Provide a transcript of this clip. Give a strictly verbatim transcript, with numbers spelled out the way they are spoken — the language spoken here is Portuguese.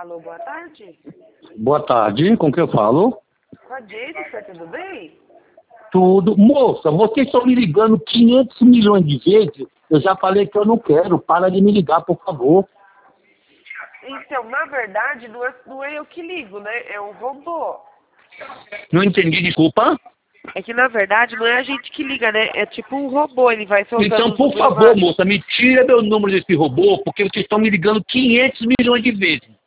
Alô, boa tarde. Boa tarde, com quem eu falo? Com a Jennifer, tudo bem? Tudo. Moça, vocês estão me ligando quinhentos milhões de vezes. Eu já falei que eu não quero. Para de me ligar, por favor. Então, na verdade, não é, não é eu que ligo, né? É um robô. Não entendi, desculpa. É que, na verdade, não é a gente que liga, né? É tipo um robô, ele vai soltando Então, os por números favor, lá. moça, me tira meu número desse robô, porque vocês estão me ligando quinhentos milhões de vezes.